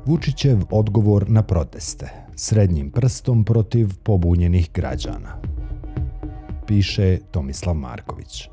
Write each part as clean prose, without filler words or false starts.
Vučićev odgovor na proteste, srednjim prstom protiv pobunjenih građana. Piše Tomislav Marković.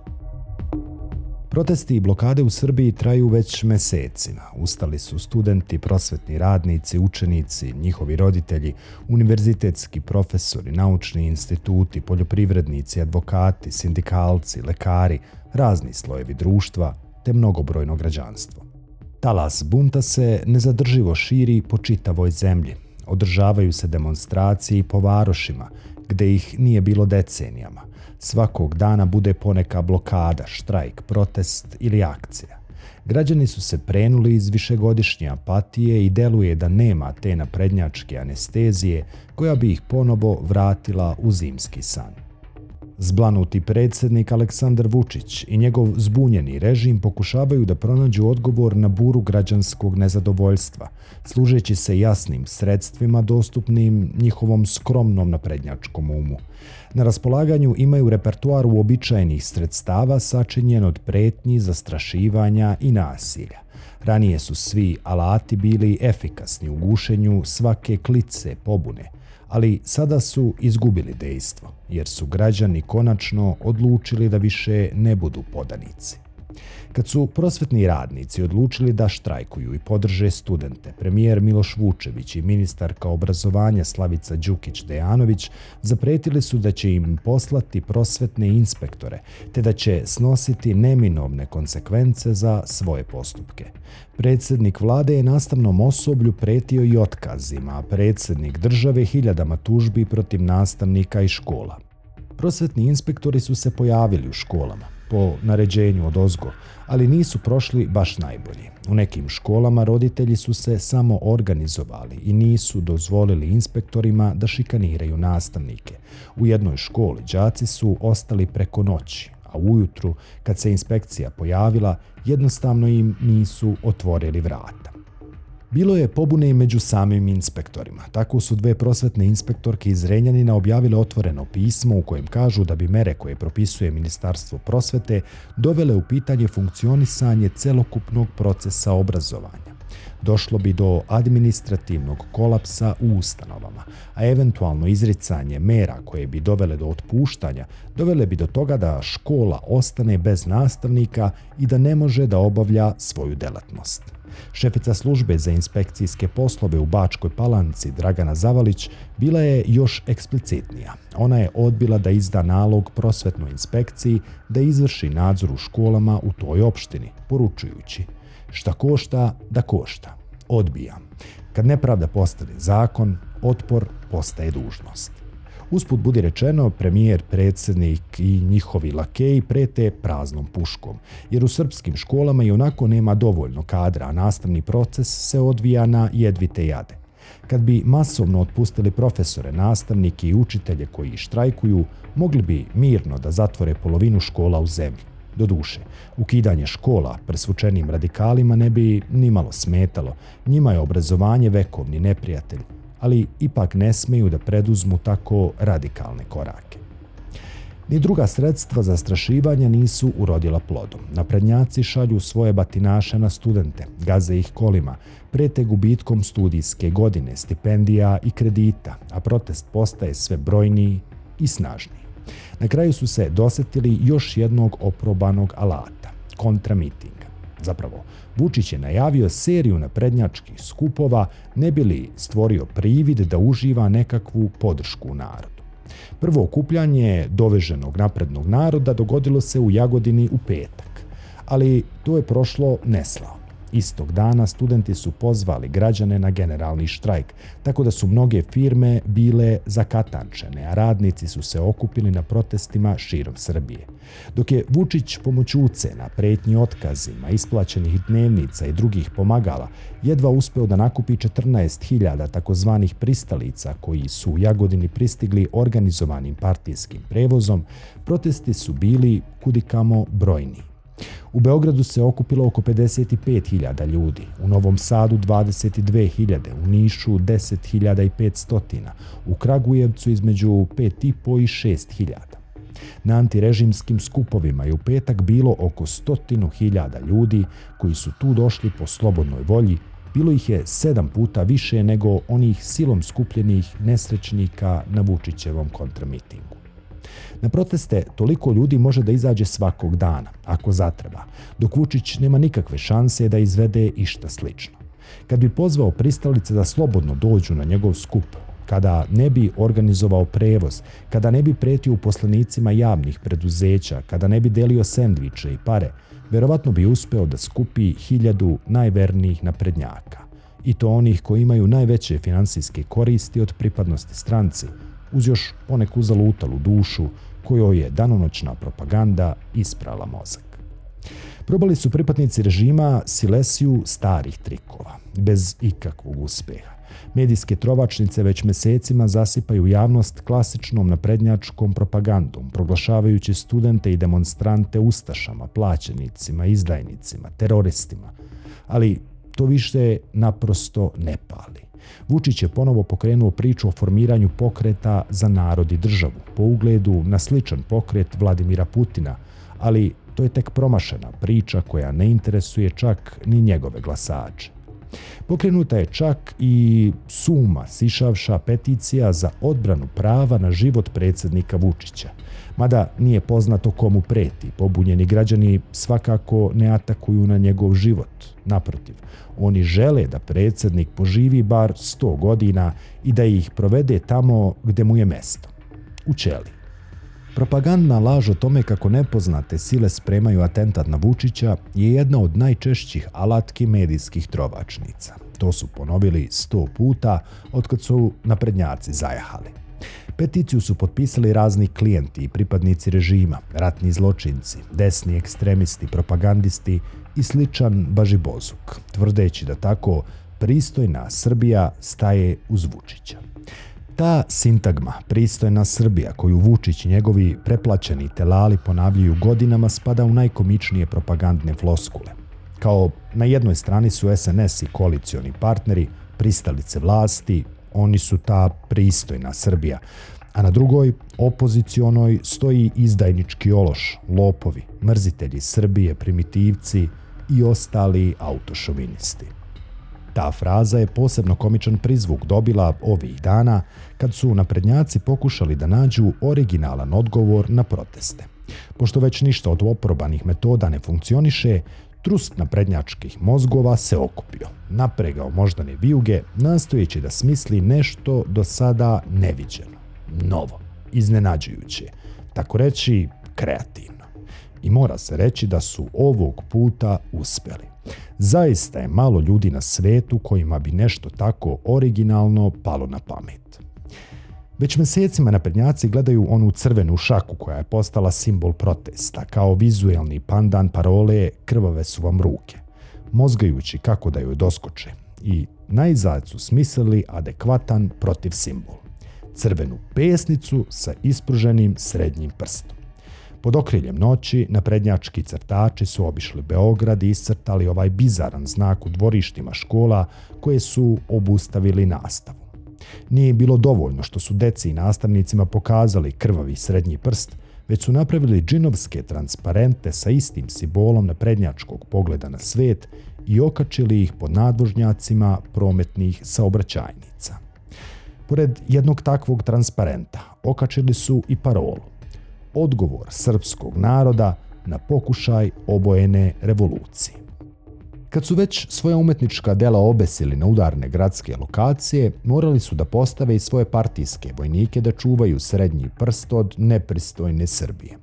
Protesti i blokade u Srbiji traju već mesecima. Ustali su studenti, prosvetni radnici, učenici, njihovi roditelji, univerzitetski profesori, naučni instituti, poljoprivrednici, advokati, sindikalci, lekari, razni slojevi društva te mnogobrojno građanstvo. Talas bunta se nezadrživo širi po čitavoj zemlji. Održavaju se demonstracije po varošima, gde ih nije bilo decenijama. Svakog dana bude poneka blokada, štrajk, protest ili akcija. Građani su se prenuli iz višegodišnje apatije i deluje da nema te naprednjačke anestezije koja bi ih ponovo vratila u zimski san. Zblanuti predsjednik Aleksandar Vučić i njegov zbunjeni režim pokušavaju da pronađu odgovor na buru građanskog nezadovoljstva, služeći se jasnim sredstvima dostupnim njihovom skromnom naprednjačkom umu. Na raspolaganju imaju repertoar uobičajenih sredstava sačinjen od pretnji, zastrašivanja i nasilja. Ranije su svi alati bili efikasni u gušenju svake klice, pobune, ali sada su izgubili dejstvo, jer su građani konačno odlučili da više ne budu podanici. Kad su prosvetni radnici odlučili da štrajkuju i podrže studente, premijer Miloš Vučević i ministarka obrazovanja Slavica Đukić-Dejanović zapretili su da će im poslati prosvetne inspektore, te da će snositi neminovne konsekvence za svoje postupke. Predsjednik vlade je nastavnom osoblju pretio i otkazima, a predsjednik države hiljadama tužbi protiv nastavnika i škola. Prosvetni inspektori su se pojavili u školama po naređenju odozgo, ali nisu prošli baš najbolji. U nekim školama roditelji su se samo organizovali i nisu dozvolili inspektorima da šikaniraju nastavnike. U jednoj školi đaci su ostali preko noći, a ujutru, kad se inspekcija pojavila, jednostavno im nisu otvorili vrata. Bilo je pobune i među samim inspektorima. Tako su dve prosvetne inspektorke iz Renjanina objavile otvoreno pismo u kojem kažu da bi mere koje propisuje Ministarstvo prosvete dovele u pitanje funkcionisanje celokupnog procesa obrazovanja. Došlo bi do administrativnog kolapsa u ustanovama, a eventualno izricanje mera koje bi dovele do otpuštanja dovele bi do toga da škola ostane bez nastavnika i da ne može da obavlja svoju delatnost. Šefica službe za inspekcijske poslove u Bačkoj Palanci, Dragana Zavalić, bila je još eksplicitnija. Ona je odbila da izda nalog prosvetnoj inspekciji da izvrši nadzor u školama u toj opštini, poručujući: šta košta, da košta. Odbijam. Kad nepravda postane zakon, otpor postaje dužnost. Usput budi rečeno, premijer, predsjednik i njihovi lakeji prete praznom puškom, jer u srpskim školama i onako nema dovoljno kadra, a nastavni proces se odvija na jedvite jade. Kad bi masovno otpustili profesore, nastavnike i učitelje koji štrajkuju, mogli bi mirno da zatvore polovinu škola u zemlji. Doduše, ukidanje škola presvučenim radikalima ne bi nimalo smetalo, njima je obrazovanje vekovni neprijatelj, ali ipak ne smeju da preduzmu tako radikalne korake. Ni druga sredstva zastrašivanja nisu urodila plodom. Naprednjaci šalju svoje batinaše na studente, gaze ih kolima, prete gubitkom studijske godine, stipendija i kredita, a protest postaje sve brojniji i snažniji. Na kraju su se dosetili još jednog oprobanog alata – kontramitinga. Zapravo, Vučić je najavio seriju naprednjačkih skupova ne bi li stvorio privid da uživa nekakvu podršku u narodu. Prvo okupljanje doveženog naprednog naroda dogodilo se u Jagodini u petak, ali to je prošlo neslavno. Istog dana studenti su pozvali građane na generalni štrajk, tako da su mnoge firme bile zakatančene, a radnici su se okupili na protestima širom Srbije. Dok je Vučić pomoću ucena, pretnji otkazima, isplaćenih dnevnica i drugih pomagala jedva uspeo da nakupi 14.000 takozvanih pristalica koji su u Jagodini pristigli organizovanim partijskim prevozom, protesti su bili kudikamo brojniji. U Beogradu se okupilo oko 55.000 ljudi, u Novom Sadu 22.000, u Nišu 10.500, u Kragujevcu između 5.500 i 6.000. Na antirežimskim skupovima je u petak bilo oko 100.000 ljudi koji su tu došli po slobodnoj volji bilo ih je 7 puta više nego onih silom skupljenih nesrećnika na Vučićevom kontramitingu. Na proteste toliko ljudi može da izađe svakog dana, ako zatreba, dok Vučić nema nikakve šanse da izvede išta slično. Kad bi pozvao pristalice da slobodno dođu na njegov skup, kada ne bi organizovao prevoz, kada ne bi pretio uposlenicima javnih preduzeća, kada ne bi delio sendviče i pare, verovatno bi uspeo da skupi 1000 najvernijih naprednjaka. I to onih koji imaju najveće finansijske koristi od pripadnosti stranci, uz još poneku zalutalu dušu kojoj je danonoćna propaganda isprala mozak. Probali su pripadnici režima silesiju starih trikova, bez ikakvog uspeha. Medijske trovačnice već mesecima zasipaju javnost klasičnom naprednjačkom propagandom, proglašavajući studente i demonstrante ustašama, plaćenicima, izdajnicima, teroristima. Ali to više naprosto ne pali. Vučić je ponovo pokrenuo priču o formiranju pokreta za narod i državu, po ugledu na sličan pokret Vladimira Putina, ali to je tek promašena priča koja ne interesuje čak ni njegove glasače. Pokrenuta je čak i suma sišavša peticija za odbranu prava na život predsjednika Vučića. Mada nije poznato komu preti, pobunjeni građani svakako ne atakuju na njegov život. Naprotiv, oni žele da predsjednik poživi bar 100 godina i da ih provede tamo gde mu je mesto, u ćeliji. Propagandna laž o tome kako nepoznate sile spremaju atentat na Vučića je jedna od najčešćih alatki medijskih trovačnica. To su ponovili 100 puta otkad su naprednjaci zajahali. Peticiju su potpisali razni klijenti i pripadnici režima, ratni zločinci, desni ekstremisti, propagandisti i sličan bažibozuk, tvrdeći da tako pristojna Srbija staje uz Vučića. Ta sintagma, pristojna Srbija, koju Vučić i njegovi preplaćeni telali ponavljaju godinama, spada u najkomičnije propagandne floskule. Kao na jednoj strani su SNS i koalicioni partneri, pristalice vlasti, oni su ta pristojna Srbija, a na drugoj, opozicionoj, stoji izdajnički ološ, lopovi, mrzitelji Srbije, primitivci i ostali autošovinisti. Ta fraza je posebno komičan prizvuk dobila ovih dana kad su naprednjaci pokušali da nađu originalan odgovor na proteste. Pošto već ništa od oprobanih metoda ne funkcioniše, trust naprednjačkih mozgova se okupio, napregao moždane vijuge, nastojeći da smisli nešto do sada neviđeno, novo, iznenađujuće, tako reći kreativno. I mora se reći da su ovog puta uspjeli. Zaista je malo ljudi na svetu kojima bi nešto tako originalno palo na pamet. Već mesecima naprednjaci gledaju onu crvenu šaku koja je postala simbol protesta, kao vizuelni pandan parole "krvave su vam ruke", mozgajući kako da joj doskoče, i najzad su smislili adekvatan protiv simbol. Crvenu pesnicu sa ispruženim srednjim prstom. Pod okriljem noći naprednjački crtači su obišli Beograd i iscrtali ovaj bizaran znak u dvorištima škola koje su obustavili nastavu. Nije bilo dovoljno što su deci i nastavnicima pokazali krvavi srednji prst, već su napravili džinovske transparente sa istim simbolom naprednjačkog pogleda na svet i okačili ih pod nadvožnjacima prometnih saobraćajnica. Pored jednog takvog transparenta okačili su i parolu: odgovor srpskog naroda na pokušaj obojene revolucije. Kad su već svoja umetnička dela obesili na udarne gradske lokacije, morali su da postave i svoje partijske vojnike da čuvaju srednji prst od nepristojne Srbije.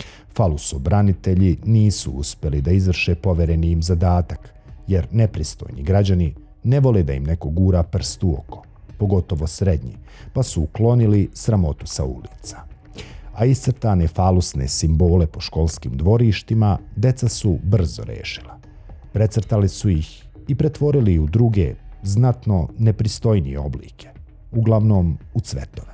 Falusobranitelji nisu uspeli da izvrše povereni im zadatak, jer nepristojni građani ne vole da im neko gura prst u oko, pogotovo srednji, pa su uklonili sramotu sa ulica. A iscrtane falusne simbole po školskim dvorištima deca su brzo rešila. Precrtali su ih i pretvorili u druge, znatno nepristojnije oblike, uglavnom u cvetove.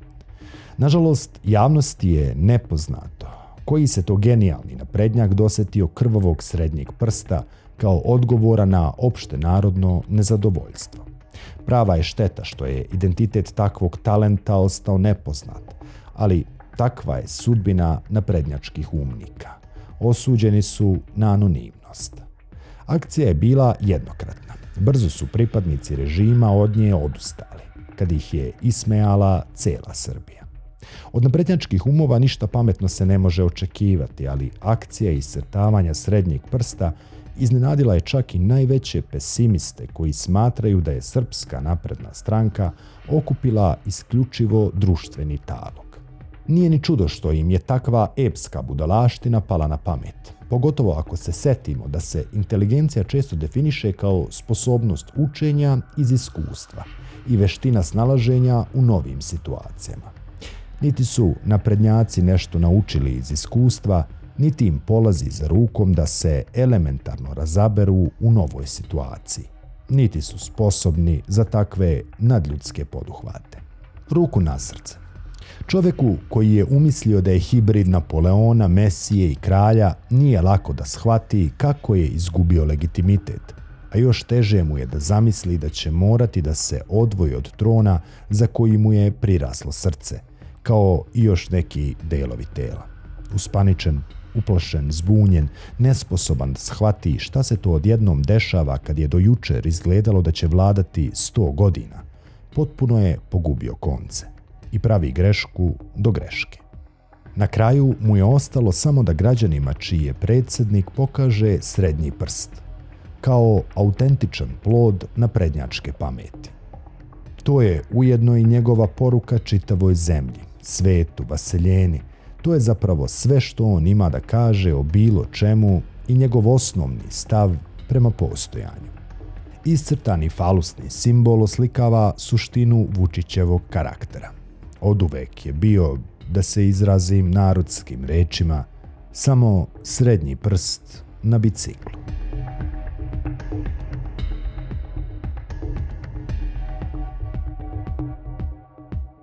Nažalost, javnosti je nepoznato koji se to genijalni naprednjak dosetio krvavog srednjeg prsta kao odgovora na opšte narodno nezadovoljstvo. Prava je šteta što je identitet takvog talenta ostao nepoznat, ali takva je sudbina naprednjačkih umnika. Osuđeni su na anonimnost. Akcija je bila jednokratna. Brzo su pripadnici režima od nje odustali, kad ih je ismejala cijela Srbija. Od naprednjačkih umova ništa pametno se ne može očekivati, ali akcija iscrtavanja srednjeg prsta iznenadila je čak i najveće pesimiste koji smatraju da je Srpska napredna stranka okupila isključivo društveni talog. Nije ni čudo što im je takva epska budalaština pala na pamet, pogotovo ako se setimo da se inteligencija često definiše kao sposobnost učenja iz iskustva i veština snalaženja u novim situacijama. Niti su naprednjaci nešto naučili iz iskustva, niti im polazi za rukom da se elementarno razaberu u novoj situaciji. Niti su sposobni za takve nadljudske poduhvate. Ruku na srce. Čovjeku koji je umislio da je hibrid Napoleona, Mesije i kralja nije lako da shvati kako je izgubio legitimitet, a još teže mu je da zamisli da će morati da se odvoji od trona za koji mu je priraslo srce, kao i još neki delovi tela. Uspaničen, uplašen, zbunjen, nesposoban da shvati šta se to odjednom dešava kad je do jučer izgledalo da će vladati 100 godina, potpuno je pogubio konce i pravi grešku do greške. Na kraju mu je ostalo samo da građanima čiji je predsjednik pokaže srednji prst, kao autentičan plod naprednjačke pameti. To je ujedno i njegova poruka čitavoj zemlji, svetu, vaseljeni. To je zapravo sve što on ima da kaže o bilo čemu i njegov osnovni stav prema postojanju. Iscrtani falusni simbol oslikava suštinu Vučićevog karaktera. Oduvek je bio, da se izrazim narodskim rečima, samo srednji prst na biciklu.